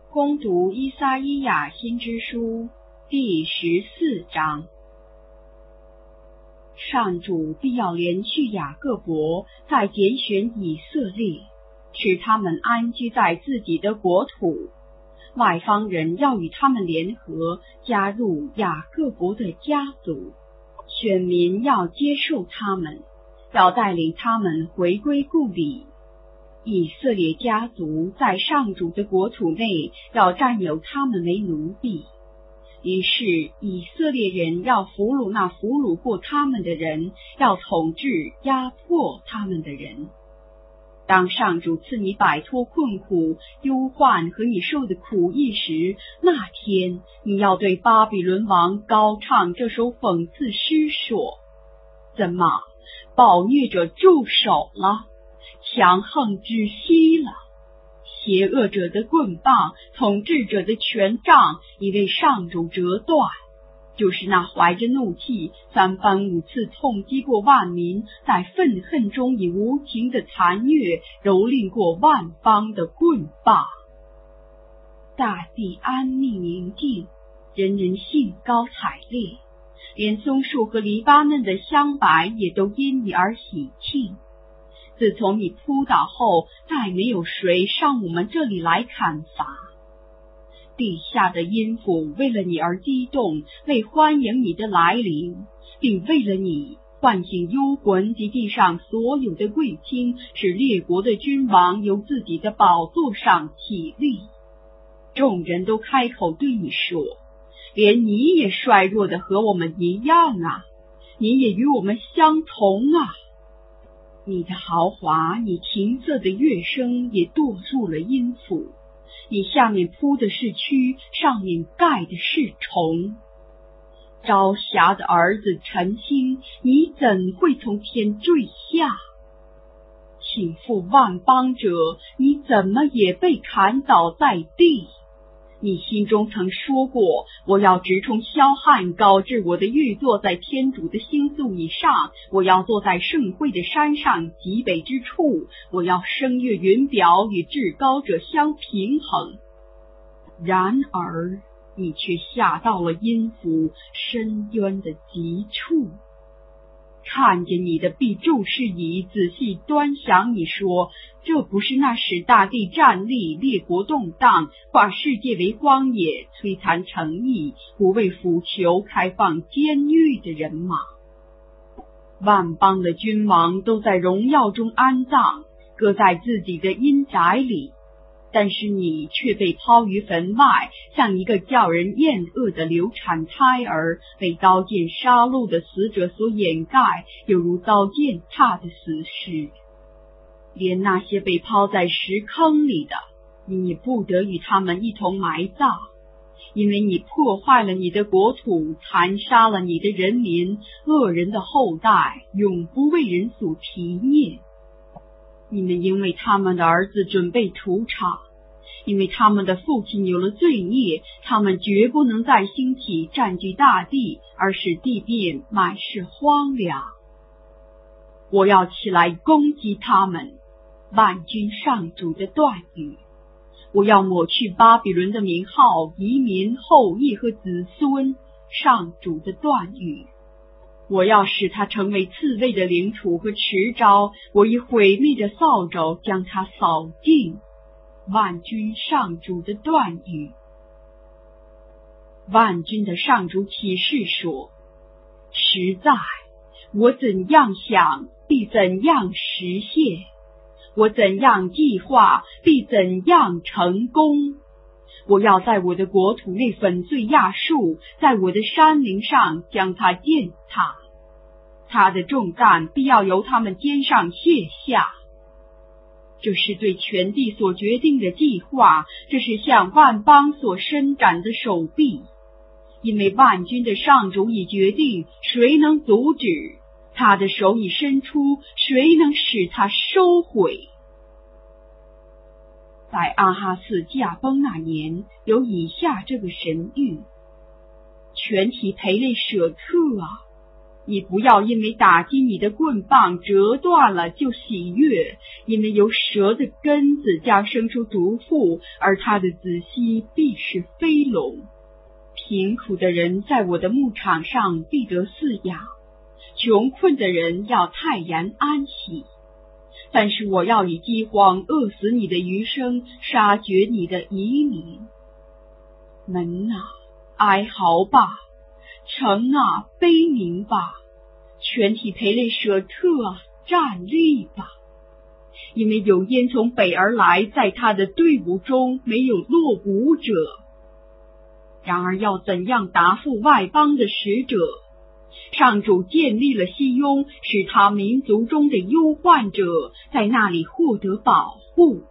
恭读依撒意亚先知书第14章。上主必要连续雅各伯，再拣选以色列，使他们安居在自己的国土。外方人要与他们联合，加入雅各伯的家族。选民要接受他们，要带领他们回归故里。以色列家族在上主的国土内要占有他们为奴婢。于是以色列人要俘虏那俘虏过他们的人，要统治压迫他们的人。当上主赐你摆脱困苦、忧患和你受的苦役时，那天你要对巴比伦王高唱这首讽刺诗说：怎么，暴虐者住手了，强横止息了，邪恶者的棍棒，统治者的权杖已为上主折断。就是那怀着怒气3番5次痛击过万民，在愤恨中以无情的残虐蹂躏过万邦的棍棒。大地安宁宁静，人人兴高采烈，连松树和黎巴嫩的香柏也都因你而喜庆。自从你扑倒后，再没有谁上我们这里来砍伐。地下的阴府为了你而激动，为欢迎你的来临，并为了你唤醒幽魂及地上所有的贵卿，使列国的君王由自己的宝座上起立。众人都开口对你说：连你也衰弱的和我们一样啊，你也与我们相同啊。你的豪华，你琴瑟的乐声也堕入了阴府。你下面铺的是蛆，上面盖的是虫。朝霞的儿子晨星，你怎会从天坠下？倾覆万邦者，你怎么也被砍倒在地？你心中曾说过，我要直冲霄汉，高置我的玉座在天主的星宿以上，我要坐在圣会的山上极北之处，我要升越云表，与至高者相平衡。然而你却下到了阴府深渊的极处。看见你的必注视以仔细端详你说，这不是那使大地站立、列国动荡、化世界为荒野、摧残诚意、不为腐囚开放监狱的人吗？万邦的君王都在荣耀中安葬，搁在自己的阴宅里，但是你却被抛于坟外，像一个叫人厌恶的流产胎儿，被刀剑杀戮的死者所掩盖，犹如遭践踏的死尸。连那些被抛在石坑里的，你也不得与他们一同埋葬，因为你破坏了你的国土，残杀了你的人民，恶人的后代永不为人所提念。你们因为他们的儿子准备屠杀，因为他们的父亲有了罪孽，他们绝不能再兴起占据大地，而使地面满是荒凉。我要起来攻击他们，万军上主的断语。我要抹去巴比伦的名号、移民、后裔和子孙，上主的断语。我要使它成为刺猬的领土和池沼，我以毁灭的扫帚将它扫尽。万军上主的断语。万军的上主启示说：实在，我怎样想，必怎样实现；我怎样计划，必怎样成功。我要在我的国土内粉碎亚述，在我的山陵上将它践踏，它的重担必要由他们肩上卸下。这是对全地所决定的计划，这是向万邦所伸展的手臂。因为万军的上主已决定，谁能阻止？他的手已伸出，谁能使他收回？在阿哈斯驾崩那年，有以下这个神谕：全体培类舍特啊， 你不要因为打击你的棍棒折断了就喜悦，因为由蛇的根子将生出毒妇，而它的子息必是飞龙。贫苦的人在我的牧场上必得饲养，穷困的人要泰然安息。但是我要以饥荒饿死你的余生，杀绝你的遗民。门啊，哀嚎吧；城啊，悲鸣吧；全体培雷舍特啊，站立吧！因为有烟从北而来，在他的队伍中没有落伍者。然而要怎样答复外邦的使者？上主建立了西雍，使他民族中的忧患者在那里获得保护。